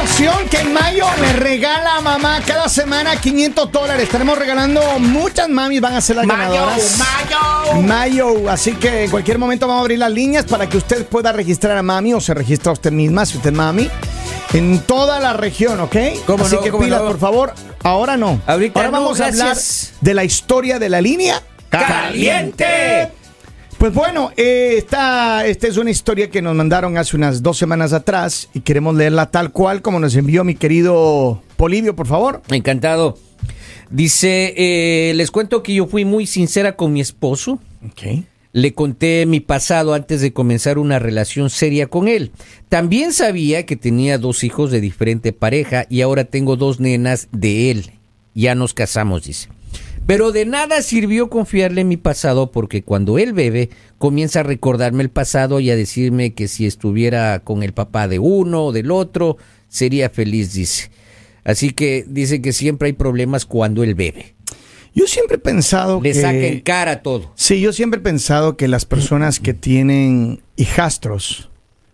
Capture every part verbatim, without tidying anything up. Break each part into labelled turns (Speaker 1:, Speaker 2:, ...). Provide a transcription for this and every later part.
Speaker 1: ocasión que en mayo le regala a mamá cada semana quinientos dólares. Estaremos regalando muchas mamis, van a ser las
Speaker 2: Mayo,
Speaker 1: ganadoras.
Speaker 2: mayo.
Speaker 1: Mayo, así que en cualquier momento vamos a abrir las líneas para que usted pueda registrar a mami o se registra usted misma, si usted es mami, en toda la región, ¿ok?
Speaker 3: ¿Cómo
Speaker 1: así
Speaker 3: no,
Speaker 1: que
Speaker 3: cómo
Speaker 1: pilas,
Speaker 3: no?
Speaker 1: por favor. Ahora no.
Speaker 3: Ahorita
Speaker 1: Ahora
Speaker 3: no,
Speaker 1: vamos a hablar
Speaker 3: gracias.
Speaker 1: de la historia de la línea
Speaker 3: ¡Caliente!
Speaker 1: Pues bueno, eh, esta, esta es una historia que nos mandaron hace unas dos semanas atrás y queremos leerla tal cual como nos envió mi querido Polibio, por favor.
Speaker 3: Encantado. Dice, eh, les cuento que yo fui muy sincera con mi esposo.
Speaker 1: Ok.
Speaker 3: Le conté mi pasado antes de comenzar una relación seria con él. También sabía que tenía dos hijos de diferente pareja y ahora tengo dos nenas de él. Ya nos casamos, dice. Pero de nada sirvió confiarle en mi pasado porque cuando él bebe comienza a recordarme el pasado y a decirme que si estuviera con el papá de uno o del otro sería feliz, dice. Así que dice que siempre hay problemas cuando él bebe.
Speaker 1: Yo siempre he pensado
Speaker 3: Le
Speaker 1: que...
Speaker 3: saca en cara todo.
Speaker 1: Sí, yo siempre he pensado que las personas que tienen hijastros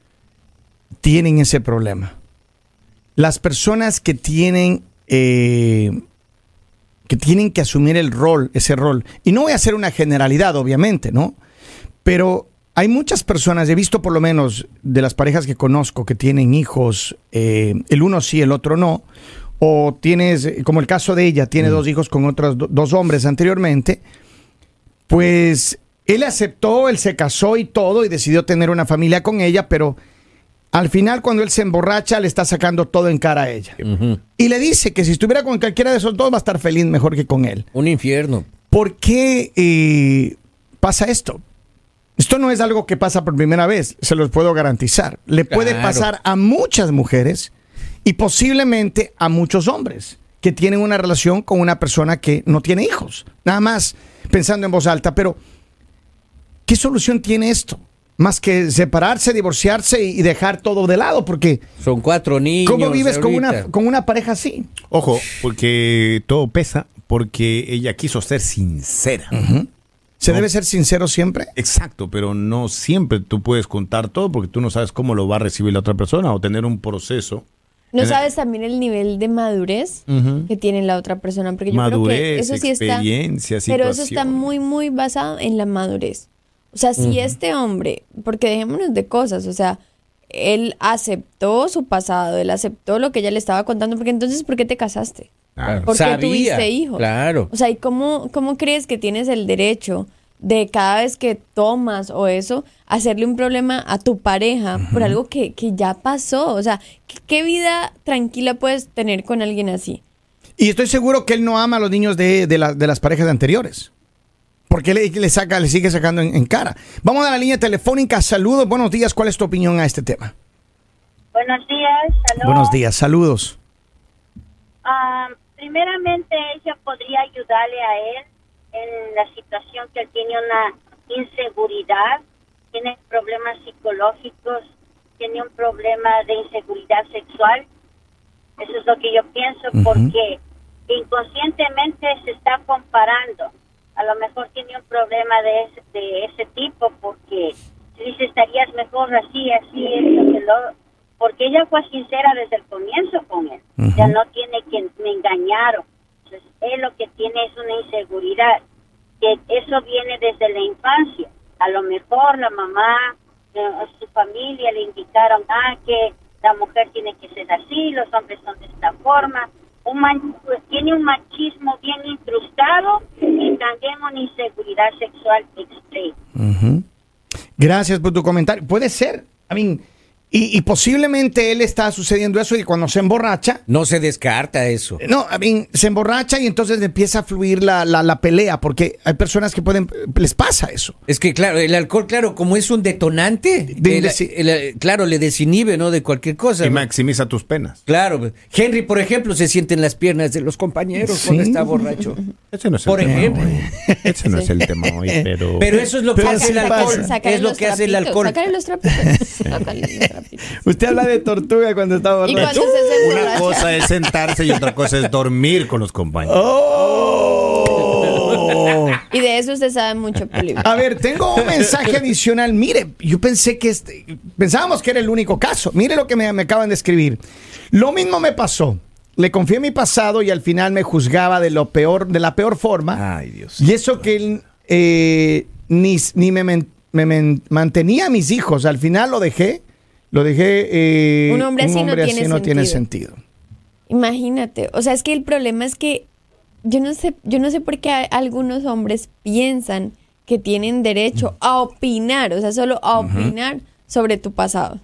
Speaker 1: tienen ese problema. Las personas que tienen... Eh, que tienen que asumir el rol, ese rol. Y no voy a hacer una generalidad, obviamente, ¿no? Pero hay muchas personas, he visto por lo menos de las parejas que conozco que tienen hijos, eh, el uno sí, el otro no, o tienes, como el caso de ella, tiene mm. dos hijos con otros do, dos hombres anteriormente, pues él aceptó, él se casó y todo, y decidió tener una familia con ella, pero... al final, cuando él se emborracha, le está sacando todo en cara a ella. Uh-huh. Y le dice que si estuviera con cualquiera de esos dos, va a estar feliz mejor que con él.
Speaker 3: Un infierno.
Speaker 1: ¿Por qué eh, pasa esto? Esto no es algo que pasa por primera vez, se los puedo garantizar. Le puede
Speaker 3: Claro.
Speaker 1: pasar a muchas mujeres y posiblemente a muchos hombres que tienen una relación con una persona que no tiene hijos. Nada más pensando en voz alta. Pero, ¿qué solución tiene esto? Más que separarse, divorciarse y dejar todo de lado, porque...
Speaker 3: Son cuatro niños.
Speaker 1: ¿Cómo vives con
Speaker 3: ahorita?
Speaker 1: una, con una pareja así?
Speaker 2: Ojo, porque todo pesa, porque ella quiso ser sincera.
Speaker 1: Uh-huh. ¿Se
Speaker 2: No.
Speaker 1: debe ser sincero siempre?
Speaker 2: Exacto, pero no siempre tú puedes contar todo porque tú no sabes cómo lo va a recibir la otra persona o tener un proceso.
Speaker 4: No
Speaker 2: En-
Speaker 4: sabes también el nivel de madurez
Speaker 2: Ujú.
Speaker 4: que tiene la otra persona, porque yo
Speaker 2: Madurez,
Speaker 4: creo que eso sí está,
Speaker 2: experiencia,
Speaker 4: pero eso está
Speaker 2: situación.
Speaker 4: muy muy basado en la madurez. O sea, si
Speaker 3: Ujú.
Speaker 4: este hombre, porque dejémonos de cosas, o sea, él aceptó su pasado, él aceptó lo que ella le estaba contando, porque entonces, ¿por qué te casaste?
Speaker 2: Claro.
Speaker 4: ¿Por qué
Speaker 3: Sabía,
Speaker 4: tuviste hijos?
Speaker 3: Claro.
Speaker 4: O sea, ¿y cómo, cómo crees que tienes el derecho de cada vez que tomas o eso, hacerle un problema a tu pareja uh-huh. por algo que, que ya pasó? O sea, ¿qué, ¿qué vida tranquila puedes tener con alguien así?
Speaker 1: Y estoy seguro que él no ama a los niños de, de, la- de las parejas anteriores. Porque le, le, saca, le sigue sacando en, en cara. Vamos a la línea telefónica. Saludos, buenos días. ¿Cuál es tu opinión a este tema?
Speaker 5: Buenos días, salud.
Speaker 1: Buenos días, saludos.
Speaker 5: Ah, primeramente, ella podría ayudarle a él en la situación que él tiene una inseguridad, tiene problemas psicológicos, tiene un problema de inseguridad sexual. Eso es lo que yo pienso,
Speaker 1: Uh-huh.
Speaker 5: porque inconscientemente se está comparando. A lo mejor tiene un problema de ese, de ese tipo, porque se dice estarías mejor así, así, esto, que lo... porque ella fue sincera desde el comienzo con él.
Speaker 1: Uh-huh.
Speaker 5: Ya no tiene que me engañaron. Entonces, él lo que tiene es una inseguridad, que eso viene desde la infancia. A lo mejor la mamá, eh, su familia le indicaron ah, que la mujer tiene que ser así, los hombres son de esta forma. Un man, pues, tiene un machismo bien incrustado y también una inseguridad sexual extrema.
Speaker 1: Uh-huh. Gracias por tu comentario. Puede ser. I mean, y, y posiblemente él está sucediendo eso y cuando se emborracha...
Speaker 3: No se descarta eso.
Speaker 1: No, I mean, se emborracha y entonces empieza a fluir la, la, la pelea, porque hay personas que pueden, les pasa eso.
Speaker 3: Es que, claro, el alcohol, claro, como es un detonante,
Speaker 1: De-
Speaker 3: el-
Speaker 1: desi-
Speaker 3: el- claro, le desinhibe, ¿no? De cualquier cosa.
Speaker 2: Y
Speaker 3: ¿no?
Speaker 2: maximiza tus penas.
Speaker 3: Claro. Henry, por ejemplo, se siente en las piernas de los compañeros
Speaker 1: Sí.
Speaker 3: cuando está borracho.
Speaker 2: Ese no es
Speaker 3: Por
Speaker 2: el tema
Speaker 3: ejemplo.
Speaker 2: hoy. Ese no es el tema hoy, pero...
Speaker 3: Pero eso es lo que
Speaker 1: Pero
Speaker 3: hace
Speaker 1: sí
Speaker 3: el alcohol.
Speaker 1: pasa.
Speaker 4: Sácale
Speaker 3: Es lo
Speaker 4: los
Speaker 3: que hace el
Speaker 4: trapitos,
Speaker 3: alcohol.
Speaker 4: sácale los trapitos. Sácale los trapitos.
Speaker 1: Usted habla de tortuga cuando está
Speaker 4: Y
Speaker 1: borracho.
Speaker 4: cuando se
Speaker 2: Una
Speaker 4: emborracha.
Speaker 2: cosa es sentarse y otra cosa es dormir con los compañeros.
Speaker 1: ¡Oh!
Speaker 4: Y Y de eso usted sabe mucho, Polibio.
Speaker 1: A ver, tengo un mensaje adicional. Mire, yo pensé que este, pensábamos que era el único caso. Mire lo que me, me acaban de escribir. Lo mismo me pasó. Le confié en mi pasado y al final me juzgaba de lo peor, de la peor forma.
Speaker 2: Ay, Dios.
Speaker 1: Y eso que él eh, ni, ni me, men, me men, mantenía a mis hijos. Al final lo dejé. Lo dejé. Eh,
Speaker 4: un hombre así,
Speaker 1: un hombre
Speaker 4: no,
Speaker 1: así
Speaker 4: tiene,
Speaker 1: no
Speaker 4: sentido.
Speaker 1: tiene sentido.
Speaker 4: Imagínate. O sea, es que el problema es que yo no sé, yo no sé por qué algunos hombres piensan que tienen derecho a opinar, o sea, solo a opinar uh-huh. sobre tu pasado.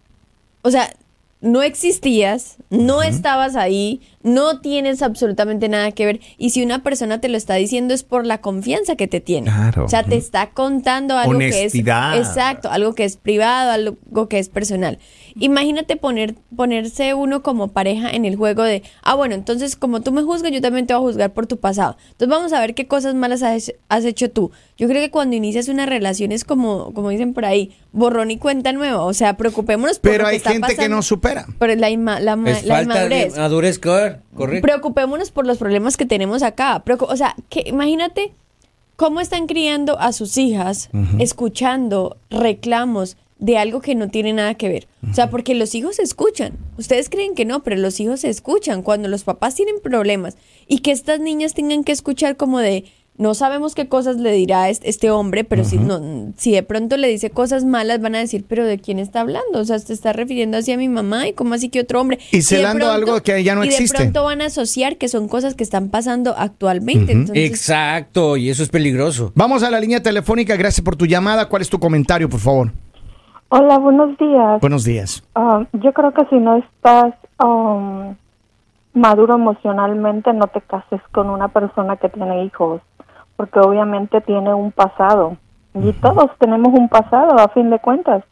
Speaker 4: O sea, no existías, no uh-huh. estabas ahí, no tienes absolutamente nada que ver. Y si una persona te lo está diciendo es por la confianza que te tiene.
Speaker 2: Claro.
Speaker 4: O sea, te está contando algo
Speaker 2: Honestidad.
Speaker 4: que es exacto, algo que es privado, algo que es personal. Imagínate poner, ponerse uno como pareja en el juego de, ah, bueno, entonces como tú me juzgas, yo también te voy a juzgar por tu pasado. Entonces vamos a ver qué cosas malas has, has hecho tú. Yo creo que cuando inicias una relación es como, como dicen por ahí, borrón y cuenta nueva. O sea, preocupémonos por
Speaker 1: Pero
Speaker 4: lo que
Speaker 1: hay
Speaker 4: está
Speaker 1: gente
Speaker 4: pasando.
Speaker 1: que no supera.
Speaker 4: Pero la, ima, la,
Speaker 3: es
Speaker 4: la
Speaker 3: falta
Speaker 4: inmadurez.
Speaker 3: de madurez, correcto.
Speaker 4: Preocupémonos por los problemas que tenemos acá. Preocup- o sea, que imagínate cómo están criando a sus hijas, uh-huh. escuchando reclamos de algo que no tiene nada que ver. O sea, porque los hijos se escuchan. Ustedes creen que no, pero los hijos se escuchan cuando los papás tienen problemas. Y que estas niñas tengan que escuchar como de, no sabemos qué cosas le dirá este, este hombre, pero uh-huh. si, no, si de pronto le dice cosas malas, van a decir, pero ¿de quién está hablando? O sea, se está refiriendo así a mi mamá, y cómo así que otro hombre.
Speaker 1: Y celando algo que ya no
Speaker 4: y
Speaker 1: existe.
Speaker 4: Y de pronto van a asociar que son cosas que están pasando actualmente. Uh-huh. Entonces,
Speaker 3: exacto, y eso es peligroso.
Speaker 1: Vamos a la línea telefónica, gracias por tu llamada. ¿Cuál es tu comentario, por favor?
Speaker 6: Hola, buenos días.
Speaker 1: Buenos días.
Speaker 6: Uh, yo creo que si no estás um, maduro emocionalmente, no te cases con una persona que tiene hijos, porque obviamente tiene un pasado. Y uh-huh. todos tenemos un pasado, a fin de cuentas.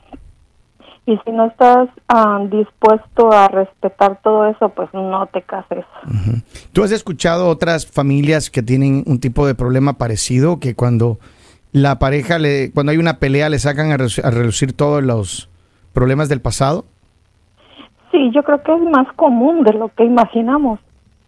Speaker 6: Y si no estás um, dispuesto a respetar todo eso, pues no te cases.
Speaker 1: Uh-huh. ¿Tú has escuchado otras familias que tienen un tipo de problema parecido, que cuando la pareja, le, cuando hay una pelea, le sacan a, re- a relucir todos los problemas del pasado?
Speaker 6: Sí, yo creo que es más común de lo que imaginamos,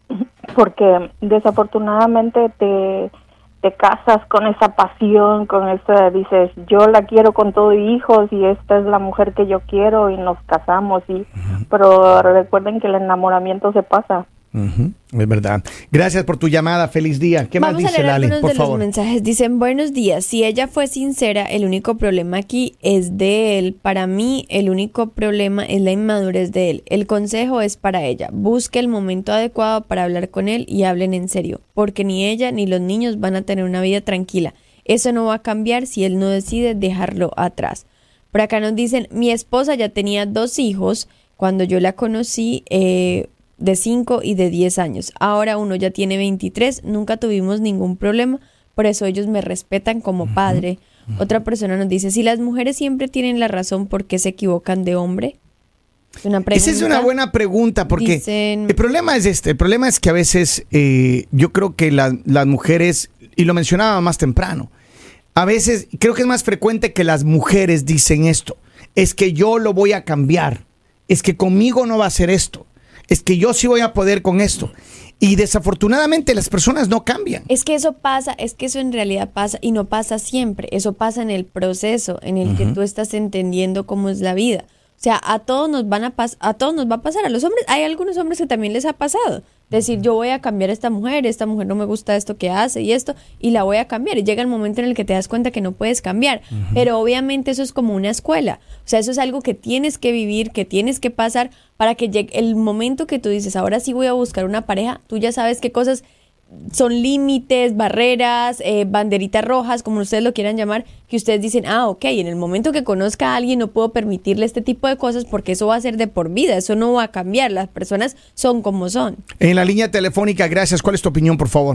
Speaker 6: porque desafortunadamente te, te casas con esa pasión, con esa, dices, yo la quiero con todo y hijos y esta es la mujer que yo quiero y nos casamos, y uh-huh. pero recuerden que el enamoramiento se pasa.
Speaker 1: Uh-huh. Es verdad. Gracias por tu llamada. Feliz día. ¿Qué
Speaker 4: Vamos
Speaker 1: más dice
Speaker 4: a leer
Speaker 1: Lali?
Speaker 4: algunos
Speaker 1: Por
Speaker 4: de
Speaker 1: favor.
Speaker 4: los mensajes. Dicen, buenos días. Si ella fue sincera, el único problema aquí es de él. Para mí, el único problema es la inmadurez de él. El consejo es para ella. Busque el momento adecuado para hablar con él y hablen en serio, porque ni ella ni los niños van a tener una vida tranquila. Eso no va a cambiar si él no decide dejarlo atrás. Por acá nos dicen, mi esposa ya tenía dos hijos cuando yo la conocí, eh, de cinco y de diez años. Ahora uno ya tiene veintitrés, nunca tuvimos ningún problema, por eso ellos me respetan como padre. Uh-huh. Uh-huh. Otra persona nos dice, si las mujeres siempre tienen la razón, ¿por qué se equivocan de hombre? Es una pregunta.
Speaker 1: Esa es una buena pregunta, porque Dicen... el problema es este, el problema es que a veces eh, yo creo que la, las mujeres, y lo mencionaba más temprano, a veces creo que es más frecuente que las mujeres dicen esto, es que yo lo voy a cambiar, es que conmigo no va a hacer esto, es que yo sí voy a poder con esto. Y desafortunadamente las personas no cambian.
Speaker 4: Es que eso pasa, es que eso en realidad pasa y no pasa siempre. Eso pasa en el proceso en el uh-huh. que tú estás entendiendo cómo es la vida. O sea, a todos nos van a pas- a todos nos va a pasar. A los hombres, hay algunos hombres que también les ha pasado. Decir, yo voy a cambiar a esta mujer, esta mujer no me gusta esto que hace y esto, y la voy a cambiar. Y llega el momento en el que te das cuenta que no puedes cambiar. Uh-huh. Pero obviamente eso es como una escuela. O sea, eso es algo que tienes que vivir, que tienes que pasar para que llegue el momento que tú dices, ahora sí voy a buscar una pareja. Tú ya sabes qué cosas son límites, barreras, eh, banderitas rojas, como ustedes lo quieran llamar, que ustedes dicen, ah, ok, en el momento que conozca a alguien no puedo permitirle este tipo de cosas porque eso va a ser de por vida, eso no va a cambiar, las personas son como son.
Speaker 1: En la línea telefónica, gracias. ¿Cuál es tu opinión, por favor?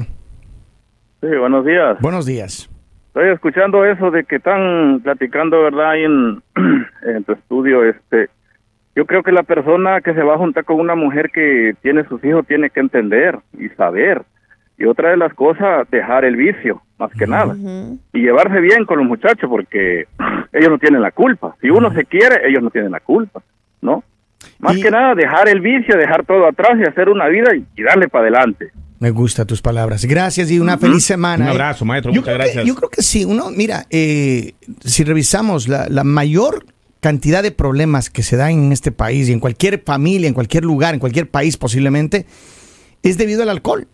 Speaker 7: Sí, buenos días.
Speaker 1: Buenos días.
Speaker 7: Estoy escuchando eso de que están platicando, ¿verdad? Ahí en, en tu estudio, este... Yo creo que la persona que se va a juntar con una mujer que tiene sus hijos tiene que entender y saber. Y otra de las cosas, dejar el vicio, más que uh-huh. nada. Y llevarse bien con los muchachos, porque ellos no tienen la culpa. Si uno uh-huh. se quiere, ellos no tienen la culpa, ¿no? Más y... que nada, dejar el vicio, dejar todo atrás y hacer una vida y, y darle para adelante.
Speaker 1: Me gustan tus palabras. Gracias y una uh-huh. feliz semana.
Speaker 2: Un abrazo, maestro.
Speaker 1: Yo
Speaker 2: muchas gracias.
Speaker 1: Que, yo creo que sí. Uno, mira, eh, si revisamos la, la mayor cantidad de problemas que se dan en este país y en cualquier familia, en cualquier lugar, en cualquier país posiblemente, es debido al alcohol.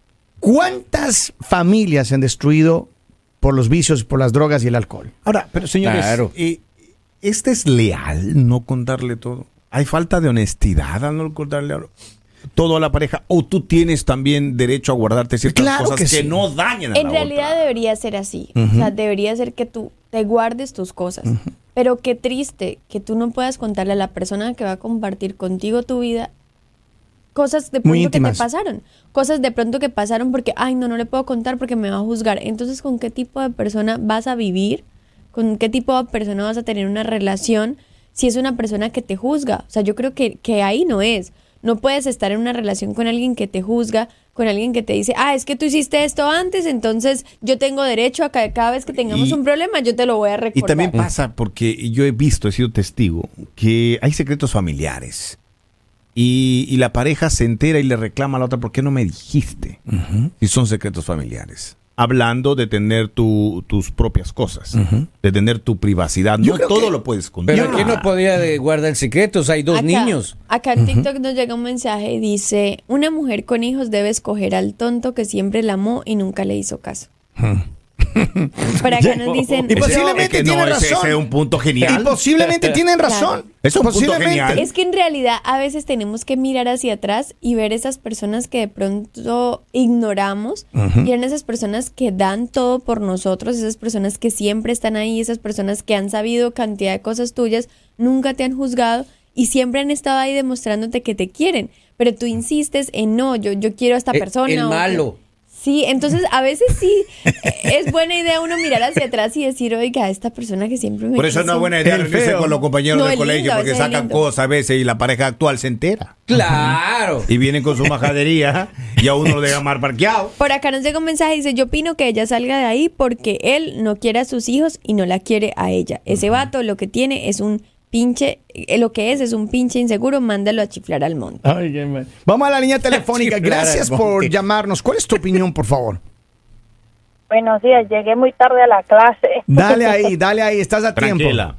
Speaker 1: ¿Cuántas familias se han destruido por los vicios, por las drogas y el alcohol?
Speaker 2: Ahora, pero señores,
Speaker 3: claro.
Speaker 2: eh, ¿este es leal no contarle todo? ¿Hay falta de honestidad al no contarle todo a la pareja? ¿O tú tienes también derecho a guardarte ciertas
Speaker 1: claro
Speaker 2: cosas que,
Speaker 1: que sí.
Speaker 2: no dañen a
Speaker 4: en
Speaker 2: la
Speaker 4: realidad
Speaker 2: otra?
Speaker 4: debería ser así.
Speaker 1: Uh-huh.
Speaker 4: O sea, debería ser que tú te guardes tus cosas.
Speaker 1: Uh-huh.
Speaker 4: Pero qué triste que tú no puedas contarle a la persona que va a compartir contigo tu vida cosas de pronto que te pasaron. Cosas de pronto que pasaron porque, ay, no, no le puedo contar porque me va a juzgar. Entonces, ¿con qué tipo de persona vas a vivir? ¿Con qué tipo de persona vas a tener una relación si es una persona que te juzga? O sea, yo creo que, que ahí no es. No puedes estar en una relación con alguien que te juzga, con alguien que te dice, ah, es que tú hiciste esto antes, entonces yo tengo derecho a que cada vez que tengamos
Speaker 2: Y,
Speaker 4: un problema yo te lo voy a recordar.
Speaker 2: Y también pasa, porque yo he visto, he sido testigo, que hay secretos familiares. Y, y la pareja se entera y le reclama a la otra, ¿por qué no me dijiste?
Speaker 1: Uh-huh.
Speaker 2: Si son secretos familiares. Hablando de tener tu, tus propias cosas, uh-huh. de tener tu privacidad.
Speaker 1: Yo
Speaker 2: no todo
Speaker 1: que,
Speaker 2: lo puedes contar.
Speaker 3: Pero aquí no podía de guardar secretos, hay dos
Speaker 4: acá,
Speaker 3: niños.
Speaker 4: Acá en TikTok uh-huh. nos llega un mensaje y dice, una mujer con hijos debe escoger al tonto que siempre la amó y nunca le hizo caso. Uh-huh. Por acá nos dicen...
Speaker 1: Y posiblemente
Speaker 2: es que
Speaker 1: tienen
Speaker 2: no,
Speaker 1: razón.
Speaker 2: Ese es un punto genial.
Speaker 1: Y posiblemente tienen razón.
Speaker 4: Claro.
Speaker 2: Es un punto genial.
Speaker 4: Es que en realidad a veces tenemos que mirar hacia atrás y ver esas personas que de pronto ignoramos. Uh-huh. Y eran esas personas que dan todo por nosotros, esas personas que siempre están ahí, esas personas que han sabido cantidad de cosas tuyas, nunca te han juzgado y siempre han estado ahí demostrándote que te quieren. Pero tú insistes en no, yo, yo quiero a esta persona.
Speaker 3: El, el malo.
Speaker 4: Que, sí, entonces a veces sí es buena idea uno mirar hacia atrás y decir, oiga, esta persona que siempre me
Speaker 2: Por eso
Speaker 4: quiso.
Speaker 2: no es buena idea reunirse con los compañeros
Speaker 4: no,
Speaker 2: del
Speaker 4: lindo,
Speaker 2: colegio porque sacan
Speaker 4: lindo.
Speaker 2: cosas a veces y la pareja actual se entera.
Speaker 3: Claro.
Speaker 2: Y vienen con su majadería y a uno lo dejan mal parqueado.
Speaker 4: Por acá nos llega un mensaje y dice, yo opino que ella salga de ahí porque él no quiere a sus hijos y no la quiere a ella. Ese vato lo que tiene es un pinche, eh, lo que es es un pinche inseguro, mándalo a chiflar al monte.
Speaker 1: Ay, qué mal. Vamos a la línea telefónica. Gracias por llamarnos. ¿Cuál es tu opinión, por favor?
Speaker 6: Buenos días, llegué muy tarde a la clase.
Speaker 1: Dale ahí, dale ahí, estás a tiempo.
Speaker 2: Tranquila.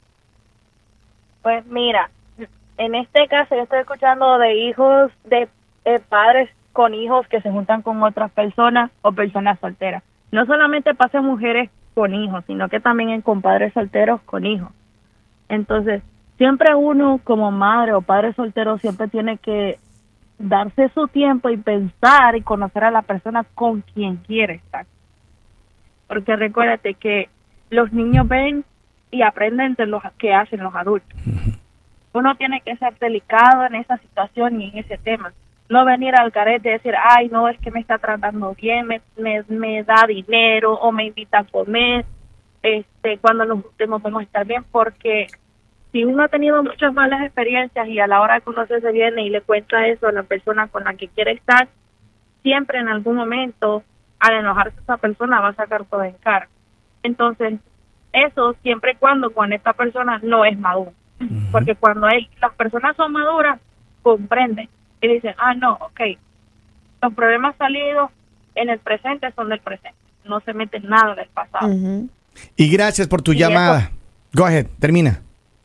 Speaker 6: Pues mira, en este caso yo estoy escuchando de hijos, de eh, padres con hijos que se juntan con otras personas o personas solteras. No solamente pasa en mujeres con hijos, sino que también en compadres solteros con hijos. Entonces, siempre uno como madre o padre soltero siempre tiene que darse su tiempo y pensar y conocer a la persona con quien quiere estar. Porque recuérdate que los niños ven y aprenden de lo que hacen los adultos. Uno tiene que ser delicado en esa situación y en ese tema. No venir al carete y decir, ay, no, es que me está tratando bien, me, me, me da dinero o me invita a comer. Este, cuando nos juntemos vamos a estar bien, porque si uno ha tenido muchas malas experiencias y a la hora de conocerse viene y le cuenta eso a la persona con la que quiere estar, siempre en algún momento, al enojarse esa persona, va a sacar todo en cara. Entonces, eso siempre y cuando con esta persona no es maduro. Uh-huh. Porque cuando él, las personas son maduras, comprenden y dicen, ah, no, ok, los problemas salidos en el presente son del presente, no se meten nada del pasado.
Speaker 4: Uh-huh.
Speaker 1: Y gracias por tu
Speaker 6: y
Speaker 1: llamada.
Speaker 6: Eso,
Speaker 1: Go ahead, termina.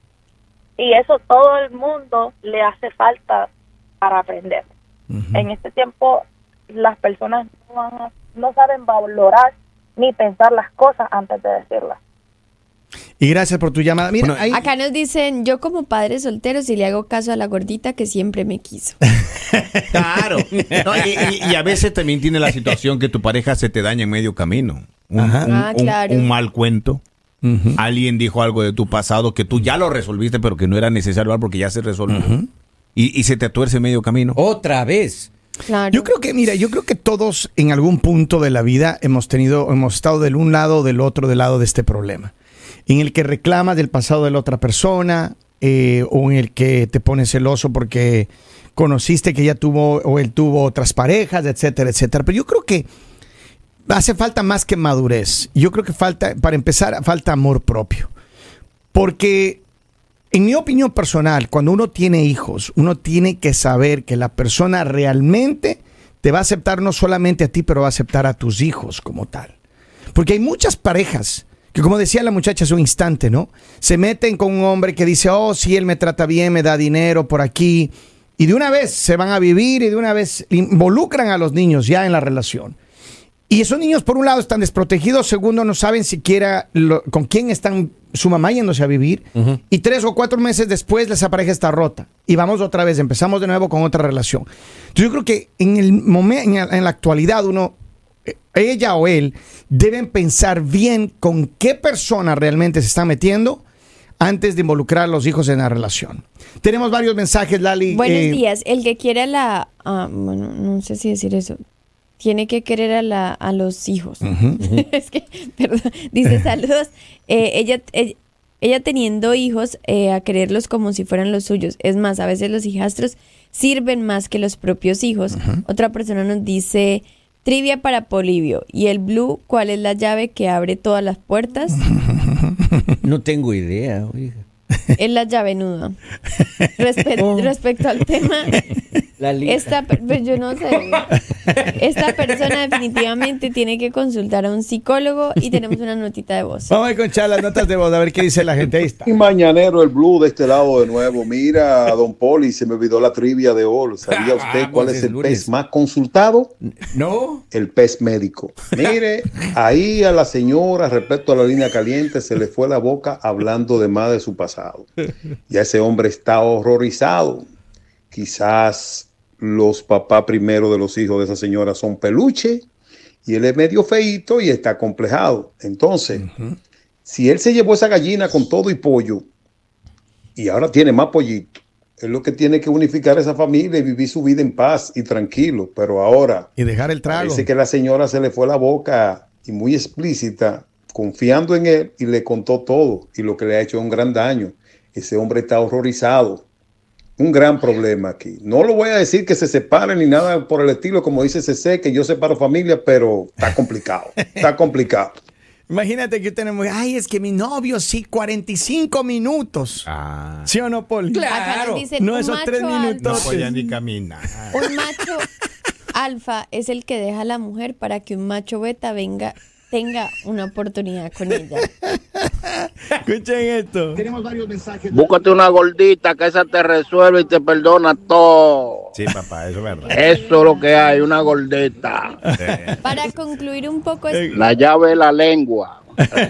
Speaker 6: Y eso todo el mundo le hace falta para aprender. Uh-huh. En este tiempo las personas no, van a, no saben valorar ni pensar las cosas antes de decirlas.
Speaker 1: Y gracias por tu llamada. Mira,
Speaker 2: bueno,
Speaker 1: ahí...
Speaker 4: Acá nos dicen, yo como padre soltero si le hago caso a la gordita que siempre me quiso.
Speaker 2: Claro. No, y, y, y a veces también tiene la situación que tu pareja se te daña en medio camino. Un,
Speaker 1: Ajá.
Speaker 2: un,
Speaker 4: Ah, claro.
Speaker 2: un, un mal cuento. Uh-huh. Alguien dijo algo de tu pasado que tú ya lo resolviste, pero que no era necesario porque ya se resolvió. Uh-huh. y, y se te tuerce en medio camino.
Speaker 3: Otra vez.
Speaker 4: Claro.
Speaker 1: Yo creo que, mira, yo creo que todos en algún punto de la vida hemos tenido, hemos estado del un lado o del otro del lado de este problema, en el que reclamas del pasado de la otra persona, eh, o en el que te pones celoso porque conociste que ella tuvo o él tuvo otras parejas, etcétera, etcétera. Pero yo creo que hace falta más que madurez. Yo creo que falta, para empezar, falta amor propio. Porque, en mi opinión personal, cuando uno tiene hijos, uno tiene que saber que la persona realmente te va a aceptar no solamente a ti, pero va a aceptar a tus hijos como tal. Porque hay muchas parejas que, como decía la muchacha hace un instante, ¿no? Se meten con un hombre que dice, oh, sí, él me trata bien, me da dinero por aquí. Y de una vez se van a vivir y de una vez involucran a los niños ya en la relación. Y esos niños, por un lado, están desprotegidos. Segundo, no saben siquiera lo, con quién están su mamá yéndose a vivir. Uh-huh. Y tres o cuatro meses después, esa pareja está rota. Y vamos otra vez, empezamos de nuevo con otra relación. Entonces, yo creo que en, el momen- en la actualidad, uno, ella o él, deben pensar bien con qué persona realmente se están metiendo antes de involucrar a los hijos en la relación. Tenemos varios mensajes, Lali.
Speaker 4: Buenos
Speaker 1: eh,
Speaker 4: días. El que quiere a la... Ah, bueno, no sé si decir eso. Tiene que querer a, la, a los hijos. Uh-huh. Es que, perdón, dice saludos. Eh, ella, ella, ella teniendo hijos, eh, a quererlos como si fueran los suyos. Es más, a veces los hijastros sirven más que los propios hijos. Uh-huh. Otra persona nos dice, trivia para Polibio. ¿Y el blue, cuál es la llave que abre todas las puertas?
Speaker 3: No tengo idea, oiga.
Speaker 4: Es la llave nuda. Respe- oh. Respecto al tema,
Speaker 3: la
Speaker 4: esta, pues yo no sé. Esta persona definitivamente tiene que consultar a un psicólogo y tenemos una notita de voz.
Speaker 1: Vamos a escuchar las notas de voz, a ver qué dice la gente. Ahí está.
Speaker 8: Y mañanero, el blue de este lado de nuevo. Mira, don Poli, se me olvidó la trivia de hoy. ¿Sabía usted ah, cuál es el lunes. Pez más consultado?
Speaker 1: No.
Speaker 8: El pez médico. Mire, ahí a la señora, respecto a la línea caliente, se le fue la boca hablando de más de su pasado. Ya ese hombre está horrorizado. Quizás los papás primero de los hijos de esa señora son peluche y él es medio feíto y está complejado. Entonces, uh-huh. si él se llevó esa gallina con todo y pollo y ahora tiene más pollito, es lo que tiene que unificar esa familia y vivir su vida en paz y tranquilo. Pero ahora
Speaker 1: y dejar el trago.
Speaker 8: Parece que la señora se le fue la boca y muy explícita, confiando en él, y le contó todo y lo que le ha hecho es un gran daño. Ese hombre está horrorizado. Un gran problema aquí. No lo voy a decir que se separen ni nada por el estilo, como dice C C, que yo separo familia, pero está complicado. Está complicado.
Speaker 1: Imagínate que tenemos, ay, es que mi novio sí, cuarenta y cinco minutos.
Speaker 2: Ah.
Speaker 1: ¿Sí o no, Poli?
Speaker 4: Claro. Dicen,
Speaker 1: no esos tres minutos.
Speaker 2: No podía ni caminar.
Speaker 4: Un macho alfa es el que deja a la mujer para que un macho beta venga, tenga una oportunidad con ella.
Speaker 1: Escuchen esto. Tenemos varios mensajes.
Speaker 9: Búscate una gordita que esa te resuelve y te perdona todo.
Speaker 2: Sí, papá, eso es verdad.
Speaker 9: Eso es lo que hay, una gordita.
Speaker 4: Para concluir un poco... Es...
Speaker 9: La llave de la lengua.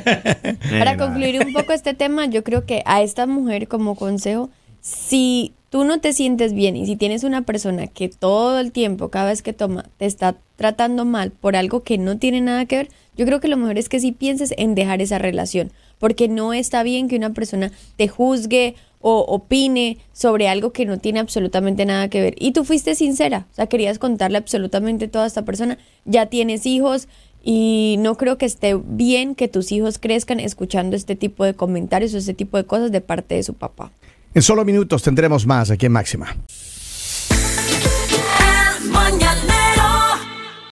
Speaker 4: Para concluir un poco este tema, yo creo que a esta mujer, como consejo, si tú no te sientes bien y si tienes una persona que todo el tiempo, cada vez que toma, te está tratando mal por algo que no tiene nada que ver, yo creo que lo mejor es que sí pienses en dejar esa relación, porque no está bien que una persona te juzgue o opine sobre algo que no tiene absolutamente nada que ver. Y tú fuiste sincera, o sea, querías contarle absolutamente todo a esta persona, ya tienes hijos y no creo que esté bien que tus hijos crezcan escuchando este tipo de comentarios o este tipo de cosas de parte de su papá.
Speaker 1: En solo minutos tendremos más aquí en Máxima.